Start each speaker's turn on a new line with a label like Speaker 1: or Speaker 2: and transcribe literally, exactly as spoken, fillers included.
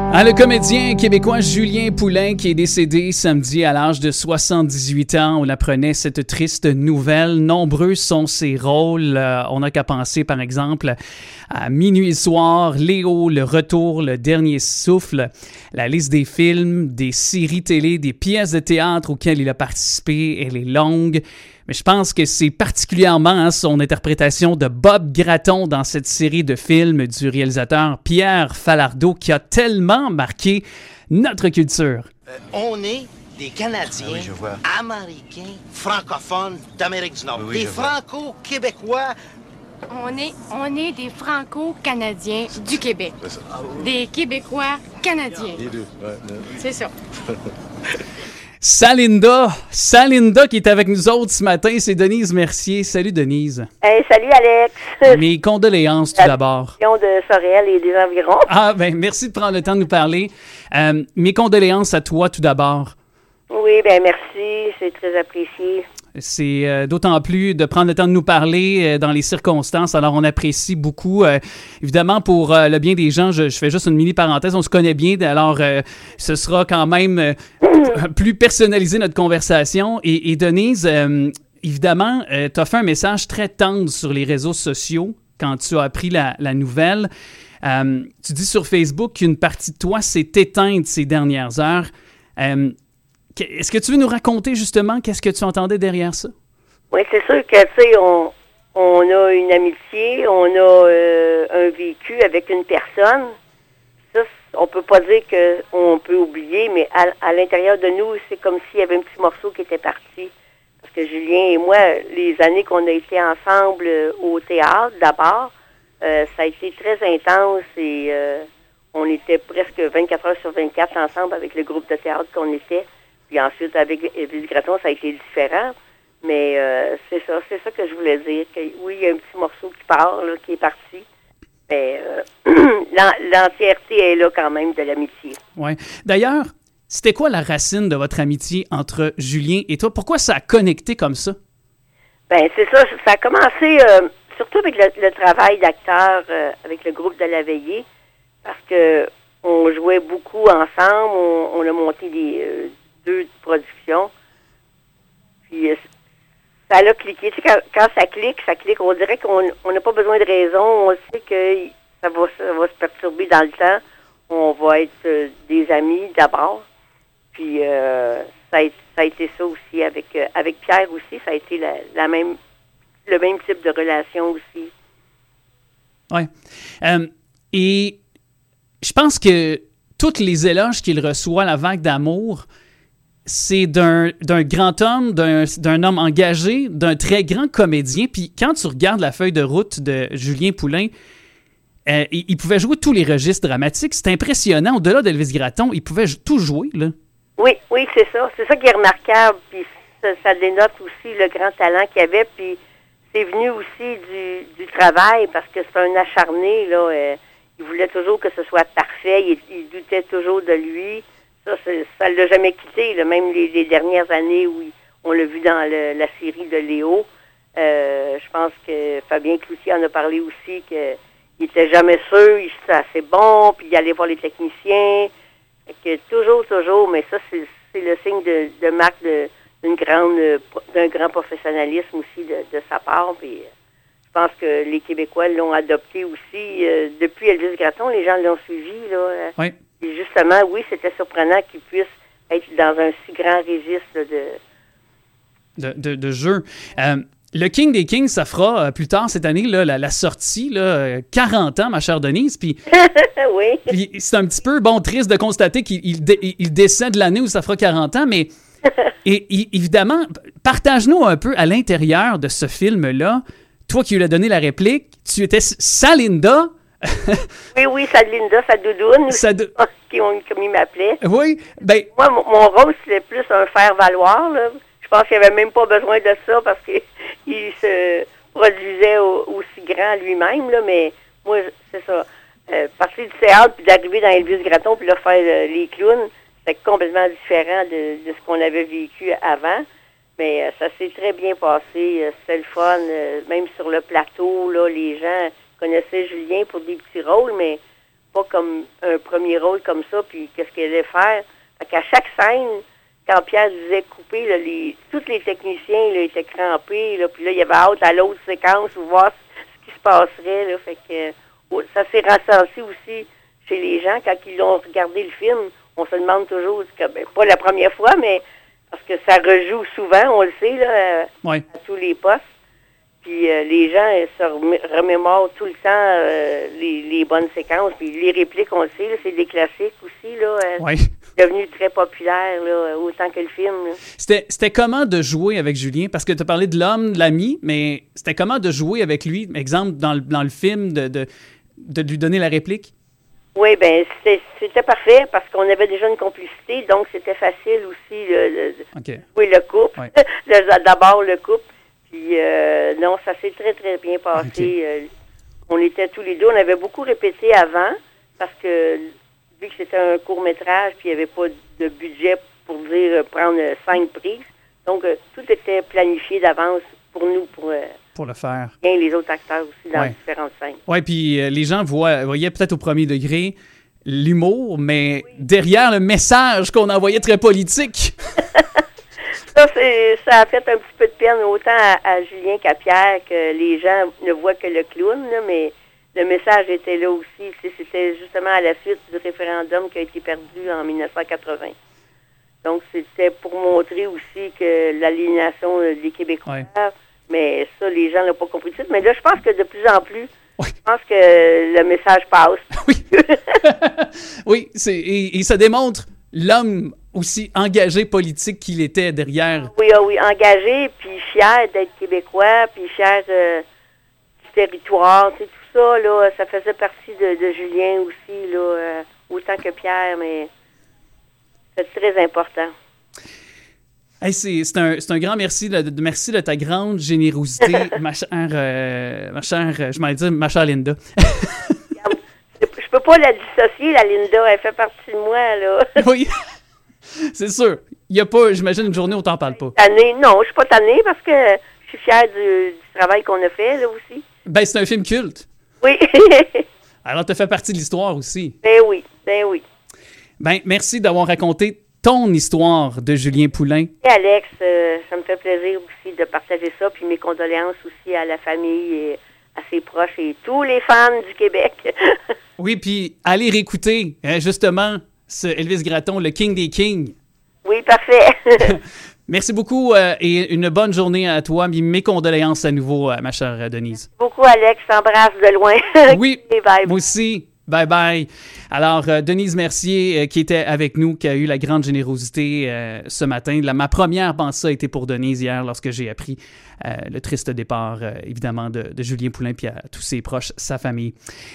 Speaker 1: Ah, le comédien québécois Julien Poulin qui est décédé samedi à l'âge de soixante-dix-huit ans. On apprenait cette triste nouvelle. Nombreux sont ses rôles. Euh, on n'a qu'à penser, par exemple, à Minuit et Soir, Léo, Le Retour, Le Dernier Souffle. La liste des films, des séries télé, des pièces de théâtre auxquelles il a participé, elle est longue. Mais je pense que c'est particulièrement hein, son interprétation de Bob Gratton dans cette série de films du réalisateur Pierre Falardeau qui a tellement marqué notre culture.
Speaker 2: Euh, on est des Canadiens,
Speaker 3: ah oui, je vois.
Speaker 2: Américains, francophones d'Amérique du Nord.
Speaker 3: Oui, oui,
Speaker 2: des
Speaker 3: je vois.
Speaker 2: Franco-Québécois.
Speaker 4: On est, on est des Franco-Canadiens du Québec.
Speaker 3: C'est ça.
Speaker 4: Des Québécois canadiens.
Speaker 3: Les deux, ouais. ouais.
Speaker 4: C'est ça.
Speaker 1: Salinda, Salinda qui est avec nous autres ce matin, c'est Denise Mercier. Salut Denise.
Speaker 5: Hey, salut Alex.
Speaker 1: Mes condoléances tout d'abord.
Speaker 5: De Sorel et des environs.
Speaker 1: Ah ben merci de prendre le temps de nous parler. Euh, mes condoléances à toi tout d'abord.
Speaker 5: Oui, ben merci, c'est très apprécié.
Speaker 1: C'est euh, d'autant plus de prendre le temps de nous parler euh, dans les circonstances. Alors, on apprécie beaucoup. Euh, évidemment, pour euh, le bien des gens, je, je fais juste une mini parenthèse. On se connaît bien. Alors, euh, ce sera quand même euh, plus personnalisé notre conversation. Et, et Denise, euh, évidemment, euh, tu as fait un message très tendre sur les réseaux sociaux quand tu as appris la, la nouvelle. Euh, tu dis sur Facebook qu'une partie de toi s'est éteinte ces dernières heures. Euh, Est-ce que tu veux nous raconter justement qu'est-ce que tu entendais derrière ça?
Speaker 5: Oui, c'est sûr que, tu sais, on, on a une amitié, on a euh, un vécu avec une personne. Ça, on peut pas dire qu'on peut oublier, mais à, à l'intérieur de nous, c'est comme s'il y avait un petit morceau qui était parti. Parce que Julien et moi, les années qu'on a été ensemble euh, au théâtre, d'abord, euh, ça a été très intense et euh, on était presque vingt-quatre heures sur vingt-quatre ensemble avec le groupe de théâtre qu'on était. Puis ensuite, avec Élise Gratton, ça a été différent. Mais euh, c'est ça, c'est ça que je voulais dire. Que, oui, il y a un petit morceau qui part, là, qui est parti. Mais euh, l'entièreté est là quand même de l'amitié.
Speaker 1: Oui. D'ailleurs, c'était quoi la racine de votre amitié entre Julien et toi? Pourquoi ça a connecté comme ça?
Speaker 5: Ben c'est ça. Ça a commencé euh, surtout avec le, le travail d'acteur euh, avec le groupe de la Veillée. Parce que on jouait beaucoup ensemble. On, on a monté des... Euh, deux productions. Puis, euh, ça a cliqué. Tu sais, quand, quand ça clique, ça clique. On dirait qu'on n'a pas besoin de raison. On sait que ça va, ça va se perturber dans le temps. On va être euh, des amis d'abord. Puis, euh, ça, a, ça a été ça aussi avec, euh, avec Pierre aussi. Ça a été la, la même, le même type de relation aussi.
Speaker 1: Oui. Euh, et je pense que tous les éloges qu'il reçoit, la vague d'amour, c'est d'un, d'un grand homme, d'un, d'un homme engagé, d'un très grand comédien. Puis quand tu regardes la feuille de route de Julien Poulin, euh, il, il pouvait jouer tous les registres dramatiques. C'est impressionnant. Au-delà d'Élise Gratton, il pouvait tout jouer, là.
Speaker 5: Oui, oui, c'est ça. C'est ça qui est remarquable. Puis ça, ça dénote aussi le grand talent qu'il avait. Puis c'est venu aussi du, du travail parce que c'est un acharné, là. Euh, il voulait toujours que ce soit parfait. Il, il doutait toujours de lui. Ça, ça ne l'a jamais quitté, là, même les, les dernières années où il, on l'a vu dans le, la série de Léo. Euh, je pense que Fabien Cloutier en a parlé aussi, qu'il n'était jamais sûr, il c'était assez bon, puis il allait voir les techniciens. Que toujours, toujours, mais ça, c'est, c'est le signe de, de marque de, d'une grande, d'un grand professionnalisme aussi de, de sa part. Puis, je pense que les Québécois l'ont adopté aussi. Euh, depuis Élise Gratton, les gens l'ont suivi, là.
Speaker 1: Oui.
Speaker 5: Et justement, oui, c'était surprenant qu'il puisse être dans un si grand registre de...
Speaker 1: De, de, de jeu. Euh, le King des Kings, ça fera euh, plus tard cette année là, la, la sortie, là, euh, quarante ans, ma chère Denise. Puis,
Speaker 5: oui.
Speaker 1: Puis c'est un petit peu, bon, triste de constater qu'il il, il, il décède l'année où ça fera quarante ans, mais et, et, évidemment, partage-nous un peu à l'intérieur de ce film-là. Toi qui lui as donné la réplique, tu étais Salinda.
Speaker 5: oui, oui, Salinda, sa doudoune,
Speaker 1: sa dou...
Speaker 5: comme il m'appelait.
Speaker 1: Oui, ben...
Speaker 5: Moi, mon, mon rôle, c'était plus un faire-valoir, là. Je pense qu'il n'y avait même pas besoin de ça parce qu'il se produisait au, aussi grand lui-même, là, mais moi, c'est ça. Euh, partir du théâtre, puis d'arriver dans Élise Gratton, puis là, faire euh, les clowns, c'était complètement différent de, de ce qu'on avait vécu avant. Mais euh, ça s'est très bien passé. Euh, c'était le fun. Euh, même sur le plateau, là, les gens connaissaient Julien pour des petits rôles, mais pas comme un premier rôle comme ça, puis qu'est-ce qu'elle allait faire. Fait qu'à chaque scène, quand Pierre disait couper, là, les, tous les techniciens là, étaient crampés, là, puis là, il y avait hâte à l'autre séquence pour voir ce, ce qui se passerait. Là, fait que oh, ça s'est ressenti aussi chez les gens. Quand ils ont regardé le film, on se demande toujours, que, ben, pas la première fois, mais parce que ça rejoue souvent, on le sait, là,
Speaker 1: ouais.
Speaker 5: à tous les postes. Puis euh, les gens euh, se remé- remémorent tout le temps euh, les, les bonnes séquences. Puis les répliques, on le sait, là, c'est des classiques aussi, là. Euh,
Speaker 1: ouais.
Speaker 5: devenu très populaire, là, autant que le film. Là.
Speaker 1: C'était, c'était comment de jouer avec Julien? Parce que tu as parlé de l'homme, de l'ami, mais c'était comment de jouer avec lui? Exemple, dans le, dans le film, de, de, de lui donner la réplique?
Speaker 5: Oui, bien, c'était, c'était parfait parce qu'on avait déjà une complicité, donc c'était facile aussi là, de, de
Speaker 1: okay.
Speaker 5: jouer le couple.
Speaker 1: Ouais.
Speaker 5: le, d'abord le couple. Puis euh, non, ça s'est très, très bien passé. Okay. Euh, on était tous les deux. On avait beaucoup répété avant parce que vu que c'était un court-métrage puis il n'y avait pas de budget pour dire euh, prendre cinq prises. Donc, euh, tout était planifié d'avance pour nous, pour, euh,
Speaker 1: pour le faire.
Speaker 5: Et les autres acteurs aussi dans
Speaker 1: ouais.
Speaker 5: différentes scènes.
Speaker 1: Oui, puis euh, les gens voient, voyaient peut-être au premier degré l'humour, mais oui. derrière le message qu'on envoyait très politique.
Speaker 5: Ça, c'est, ça a fait un petit peu de peine autant à, à Julien qu'à Pierre, que les gens ne voient que le clown, là, mais le message était là aussi. C'était justement à la suite du référendum qui a été perdu en dix-neuf cent quatre-vingts. Donc, c'était pour montrer aussi que l'aliénation des Québécois, ouais. mais ça, les gens n'ont pas compris tout. Mais là, je pense que de plus en plus, oui. je pense que le message passe.
Speaker 1: Oui, oui c'est, et, et ça démontre l'homme aussi engagé politique qu'il était derrière.
Speaker 5: Oui, ah oui, engagé, puis fier d'être Québécois, puis fier euh, du territoire, tu sais, tout ça, là, ça faisait partie de, de Julien aussi, là, euh, autant que Pierre, mais c'est très important.
Speaker 1: Hey, c'est, c'est, un, c'est un grand merci, de, de, merci de ta grande générosité, ma chère, euh, ma chère, je m'allais dire, ma chère Linda.
Speaker 5: Je peux pas la dissocier, la Linda, elle fait partie de moi, là.
Speaker 1: Oui. C'est sûr. Il n'y a pas, j'imagine, une journée où t'en parles pas.
Speaker 5: Tannée, non, je suis pas tannée parce que je suis fière du, du travail qu'on a fait, là, aussi.
Speaker 1: Ben, c'est un film culte.
Speaker 5: Oui.
Speaker 1: Alors, tu fais partie de l'histoire aussi.
Speaker 5: Ben oui, ben oui.
Speaker 1: Ben, merci d'avoir raconté ton histoire de Julien Poulain.
Speaker 5: Et Alex, euh, ça me fait plaisir aussi de partager ça, puis mes condoléances aussi à la famille et à ses proches et tous les fans du Québec.
Speaker 1: Oui, puis allez réécouter, hein, justement, ce Elvis Gratton, le King des Kings.
Speaker 5: Oui, parfait.
Speaker 1: Merci beaucoup euh, et une bonne journée à toi. Mes condoléances à nouveau, euh, ma chère Denise.
Speaker 5: Merci beaucoup, Alex. T'embrasse de loin.
Speaker 1: Oui,
Speaker 5: bye.
Speaker 1: Moi aussi. Bye bye. Alors, euh, Denise Mercier, euh, qui était avec nous, qui a eu la grande générosité euh, ce matin. La, ma première pensée a été pour Denise hier lorsque j'ai appris euh, le triste départ, euh, évidemment, de, de Julien Poulain puis à tous ses proches, sa famille.